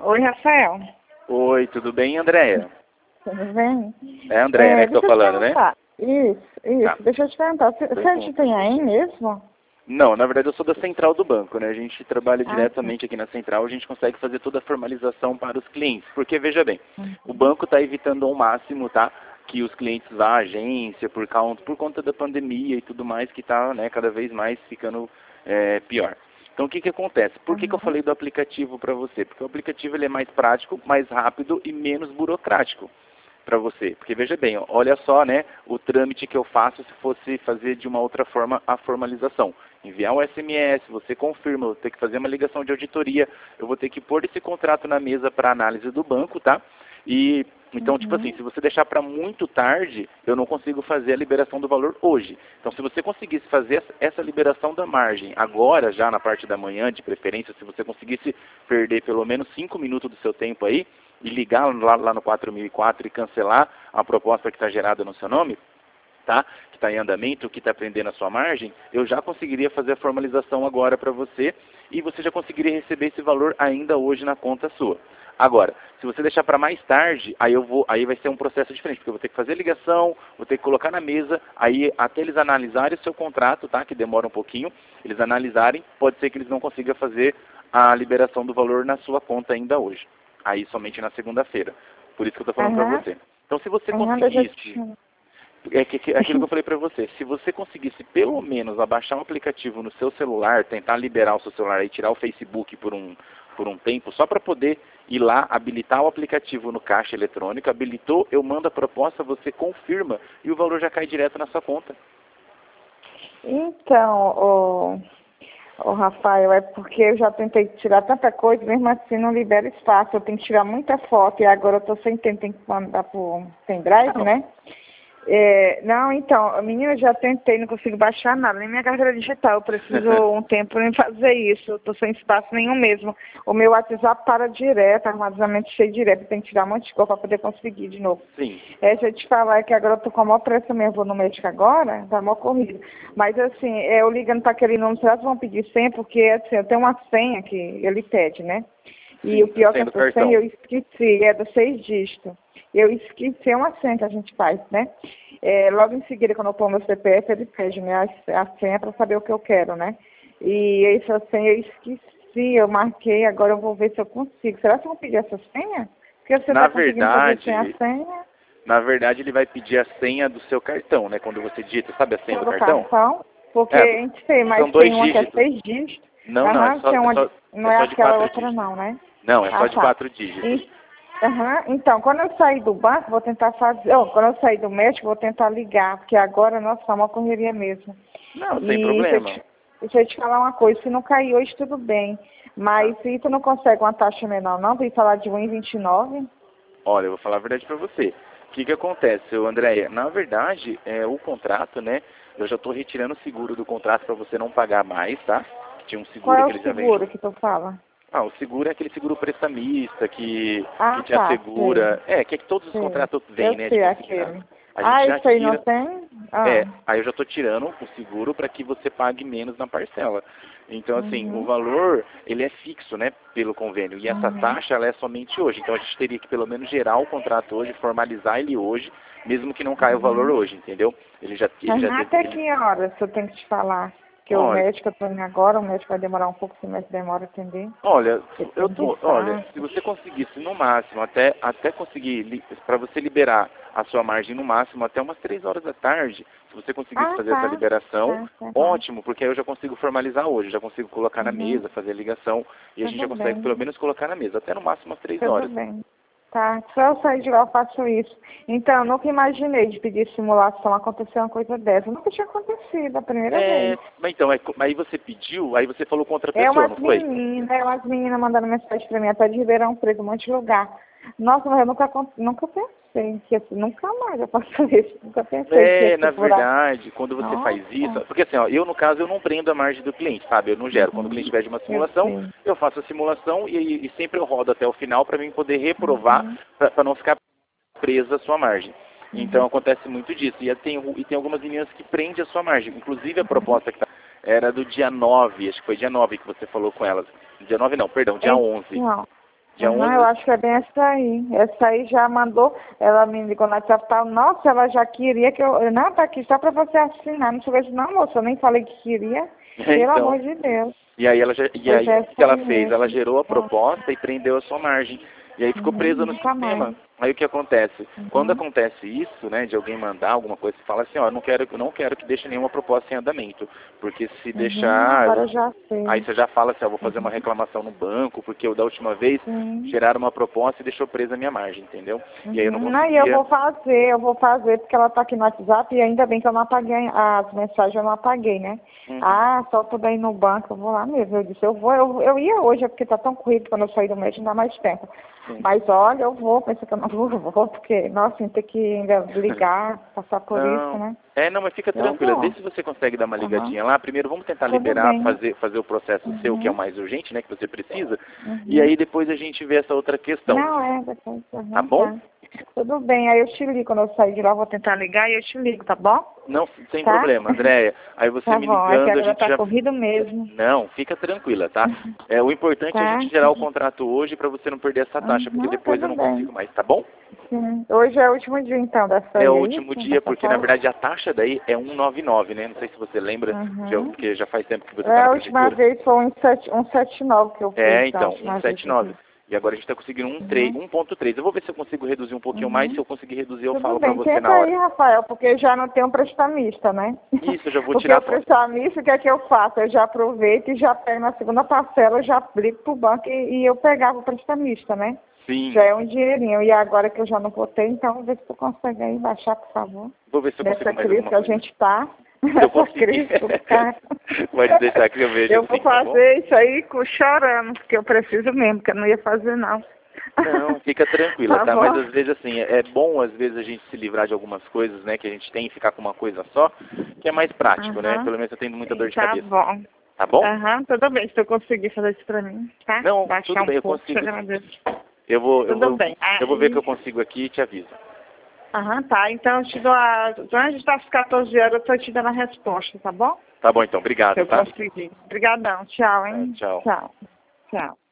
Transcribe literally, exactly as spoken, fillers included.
Oi, Rafael. Oi, tudo bem, Andréia? Tudo bem? É a Andréia, é, né, que tô falando, né? Isso, isso. Tá. Deixa eu te perguntar, você, você tem aí mesmo? Não, na verdade eu sou da central do banco, né? A gente trabalha Ah, diretamente aqui na central, a gente consegue fazer toda a formalização para os clientes. Porque, veja bem, Uhum. o banco está evitando ao máximo, tá? Que os clientes vá à agência por, causa, por conta da pandemia e tudo mais, que está, né, cada vez mais ficando é, pior. Então o que que acontece? Por que que eu Uhum. falei do aplicativo para você? Porque o aplicativo ele é mais prático, mais rápido e menos burocrático para você. Porque veja bem, ó, olha só, né, o trâmite que eu faço se fosse fazer de uma outra forma a formalização. Enviar um S M S, você confirma, eu vou ter que fazer uma ligação de auditoria, eu vou ter que pôr esse contrato na mesa para análise do banco, tá? E então, Uhum. tipo assim, se você deixar para muito tarde, eu não consigo fazer a liberação do valor hoje. Então, se você conseguisse fazer essa liberação da margem agora, já na parte da manhã, de preferência, se você conseguisse perder pelo menos cinco minutos do seu tempo aí, e ligar lá, lá no quatro mil e quatro e cancelar a proposta que está gerada no seu nome, tá? Que está em andamento, que está prendendo a sua margem, eu já conseguiria fazer a formalização agora para você e você já conseguiria receber esse valor ainda hoje na conta sua. Agora, se você deixar para mais tarde, aí eu vou, aí vai ser um processo diferente, porque eu vou ter que fazer ligação, vou ter que colocar na mesa, aí até eles analisarem o seu contrato, tá? Que demora um pouquinho, eles analisarem, pode ser que eles não consigam fazer a liberação do valor na sua conta ainda hoje. Aí somente na segunda-feira. Por isso que eu estou falando Uhum. para você. Então, se você Uhum, deixa eu conseguisse, te- é que, que- aquilo que eu falei para você, se você conseguisse pelo menos abaixar um aplicativo no seu celular, tentar liberar o seu celular e tirar o Facebook por um, por um tempo, só para poder ir lá, habilitar o aplicativo no caixa eletrônico, habilitou, eu mando a proposta, você confirma e o valor já cai direto na sua conta. Então, o, o Rafael, é porque eu já tentei tirar tanta coisa, mesmo assim não libera espaço. Eu tenho que tirar muita foto e agora eu estou sem tempo, tenho que mandar por pendrive, Não. né? É, não, então, menina, eu já tentei, não consigo baixar nada, nem minha carteira digital. Eu preciso um tempo para fazer isso. Eu estou sem espaço nenhum mesmo. O meu WhatsApp para direto, armazenamento cheio direto. Eu tenho que tirar um monte de coisa para poder conseguir de novo. Sim. É, deixa eu te falar que agora eu tô com a maior pressa mesmo, vou no médico agora, tá maior corrida. Mas assim, é, eu ligando para aquele número, será que vão pedir senha? Porque assim, eu tenho uma senha que ele pede, né? E Sim, o pior é que senha do essa cartão. senha eu esqueci, é dos seis dígitos. Eu esqueci, é uma senha que a gente faz, né? É, logo em seguida, quando eu pôr meu C P F, ele pede né, a, a senha para saber o que eu quero, né? E essa senha eu esqueci, eu marquei, agora eu vou ver se eu consigo. Será que eu vou pedir essa senha? Porque você Na está conseguindo fazer sem a verdade, senha? na verdade ele vai pedir a senha do seu cartão, né? Quando você digita, sabe a senha do Todo cartão? cartão? Porque É, a gente tem, são mas dois tem uma que é dígitos. seis dígitos. Não, não, é Aham, só, tem é uma, só, de- não é é só de aquela quatro outra dígitos. não, né? Não, é Ah, só de tá. quatro dígitos. E, aham, então, quando eu sair do banco, vou tentar fazer, oh, quando eu sair do médico, vou tentar ligar, porque agora, nossa, é uma correria mesmo. Não, sem E deixa eu, problema. te, deixa eu te falar uma coisa, se não cair hoje, tudo bem. Mas se tu não consegue uma taxa menor não, vem falar de um e vinte e nove. Olha, eu vou falar a verdade pra você. O que que acontece, seu Andréia? Na verdade, é, o contrato, né? Eu já estou retirando o seguro do contrato para você não pagar mais, tá? Tinha um Qual seguro é que o eles já seguro vendem. que tu fala? Ah, o seguro é aquele seguro prestamista que, que Ah, te tá, sei, assegura. É, que é que todos os sei. contratos vêm, Eu né, de sei consignado. aquele. A gente Ah, já isso aí não tira. tem? É, Ah, aí eu já estou tirando o seguro para que você pague menos na parcela. Então, assim, o uhum, valor, ele é fixo, né, pelo convênio. E essa uhum, taxa, ela é somente hoje. Então, a gente teria que, pelo menos, gerar o contrato hoje, formalizar ele hoje, mesmo que não caia o valor uhum. hoje, entendeu? Ele já, ele já Uhum. deve, Até ele, que horas eu tenho que te falar? Que o olha, médico, eu tô indo agora, o médico vai demorar um pouco, se o médico demora a atender. olha, Ele eu tem tô, olha, se despacho. você conseguisse no máximo, até, até conseguir, para você liberar a sua margem no máximo até umas três horas da tarde, se você conseguisse Ah, fazer essa tá. liberação, Tá, tá bom. ótimo, porque aí eu já consigo formalizar hoje, já consigo colocar na Uhum. mesa, fazer a ligação, e a gente já Tudo consegue pelo bem, menos colocar na mesa, até no máximo umas três tudo horas. bem. Tá, só eu sair de lá eu faço isso. Então, eu nunca imaginei de pedir simulação, acontecer uma coisa dessa. Nunca tinha acontecido, a primeira É, vez. mas então, é, aí você pediu, aí você falou com outra É pessoa, umas não foi? meninas, é umas meninas mandando mensagem pra mim, até de Ribeirão Preto, um monte de lugar. Nossa, mas eu nunca, acon- nunca pensei que assim, nunca mais eu faço isso. Nunca pensei que ia É, ser na por aí. verdade, quando você faz isso, Nossa. porque assim, ó, eu no caso eu não prendo a margem do cliente, sabe? Eu não gero. Quando o cliente Uhum. pede uma Eu simulação, sei. eu faço a simulação e, e sempre eu rodo até o final para mim poder reprovar, Uhum. para não ficar presa a sua margem. Então Uhum. acontece muito disso. E tem, e tem algumas meninas que prendem a sua margem. Inclusive a Uhum. proposta que tá, era do dia nove, acho que foi dia nove que você falou com elas. Dia nove não, perdão, dia onze. Então, Dia Uhum, onze... eu acho que é bem essa aí. Essa aí já mandou, ela me ligou na WhatsApp, tá, nossa, ela já queria que eu... Não, tá aqui só para você assinar. Não sei se não, moça, eu nem falei que queria. Pelo então, amor de Deus. E aí, ela já, e Pois aí é, o que ela aí fez? Ela mesmo. gerou a proposta e prendeu a sua margem. E aí ficou presa Uhum, no nunca sistema. mais. Aí o que acontece? Quando Uhum. acontece isso, né, de alguém mandar alguma coisa, você fala assim, ó, eu não quero, eu não quero que deixe nenhuma proposta em andamento. Porque se Uhum, deixar... agora eu já Aí sei. você já fala assim, ó, vou fazer uma Uhum. reclamação no banco, porque eu da última vez Sim. geraram uma proposta e deixou presa a minha margem, entendeu? E aí eu não Uhum. Não, e eu conseguia... vou fazer, eu vou fazer, porque ela tá aqui no WhatsApp e ainda bem que eu não apaguei as mensagens, eu não apaguei, né? Uhum. Ah, só tudo aí no banco, eu vou lá mesmo. Eu disse, eu vou, eu, eu ia hoje, é porque tá tão corrido quando eu sair do médico, não dá mais tempo. Sim. Mas olha, eu vou, pensei que eu não vou, eu vou, porque, nossa, tem que ainda ligar, passar por Não. isso, né? É, não, mas fica Eu tranquila. Vê vou. se você consegue dar uma Uhum. ligadinha lá. Primeiro vamos tentar Tudo liberar, bem. fazer, fazer o processo seu, que é o Uhum. mais urgente, né, que você precisa. E Uhum. aí depois a gente vê essa outra questão. Não, é, depois, Tá uhum, bom? tá. Tudo bem, aí eu te ligo, quando eu sair de lá, eu vou tentar ligar e eu te ligo, tá bom? Não, sem Tá? problema, Andréia. Aí você Tá me bom, é que ligando, a agora gente tá já... corrido mesmo. Não, fica tranquila, tá? É, o importante é a Tá? gente gerar o contrato hoje para você não perder essa taxa, porque Uhum, depois eu tudo não bem. consigo mais, tá bom? Sim. Hoje é o último dia, então, dessa É aí, o é último isso? dia, Dessa porque na folga? verdade a taxa daí é cento e noventa e nove, né? Não sei se você lembra, de- Uhum. porque já faz tempo que você É, está a na última prefeitura. vez foi um sete, um sete nove que eu É, fiz, da então, última vez que eu cento e setenta e nove. fiz. E agora a gente está conseguindo um Uhum. um ponto três. Eu vou ver se eu consigo reduzir um pouquinho mais. Se Uhum. eu conseguir reduzir, eu Tudo falo para bem, você tenta na aí, hora. Rafael, porque já não tem um prestamista, né? Isso, eu já vou Porque tirar o a foto. prestamista, o que é que eu faço? Eu já aproveito e já pego na segunda parcela, eu já aplico pro banco e, e eu pegava o prestamista, né? Sim. Já é um dinheirinho. E agora que eu já não botei, então vê se tu consegue aí baixar, por favor. Vou ver se eu Nessa consigo mais crise alguma que a coisa. gente tá. Se eu Nessa conseguir. crise, do cara. Pode deixar que eu vejo Eu assim, vou tá bom? fazer isso aí com- chorando, porque eu preciso mesmo, porque eu não ia fazer não. Não, fica tranquila, Tá tá? bom? Mas às vezes assim, é bom às vezes a gente se livrar de algumas coisas, né, que a gente tem e ficar com uma coisa só, que é mais prático, né? Aham. Pelo menos eu tenho muita dor Sim, de tá cabeça. bom. Tá bom? Aham, tudo bem, se eu conseguir fazer isso pra mim, tá? Não, Baixar tudo um bem, eu pouco, te consigo. agradeço. Eu vou, eu Tudo vou, bem. eu vou ver o que eu Aí, consigo aqui e te aviso. aham, tá, então eu te dou a... Antes das quatorze horas eu tô te dando a resposta, tá bom? Tá bom então, Se obrigado, eu tá? conseguir. Obrigadão, tchau, Tá, hein? tchau. Tchau. Tchau.